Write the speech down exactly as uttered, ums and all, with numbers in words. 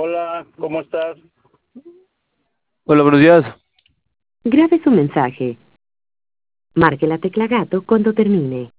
Hola, ¿cómo estás? Hola, buenos días. Grabe su mensaje. Marque la tecla gato cuando termine.